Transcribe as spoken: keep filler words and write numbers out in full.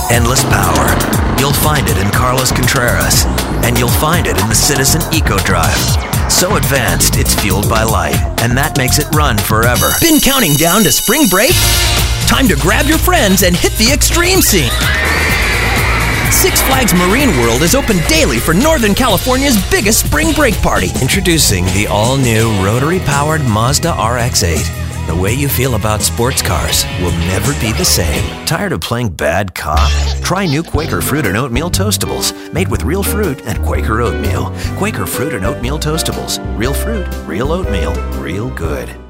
Endless power. You'll find it in Carlos Contreras, and you'll find it in the Citizen EcoDrive. So advanced, it's fueled by light, and that makes it run forever. Been counting down to spring break? Time to grab your friends and hit the extreme scene. Six Flags Marine World is open daily for Northern California's biggest spring break party. Introducing the all-new rotary-powered Mazda R X eight. The way you feel about sports cars will never be the same. Tired of playing bad cop? Try new Quaker Fruit and Oatmeal Toastables, made with real fruit and Quaker oatmeal. Quaker Fruit and Oatmeal Toastables. Real fruit, real oatmeal, real good.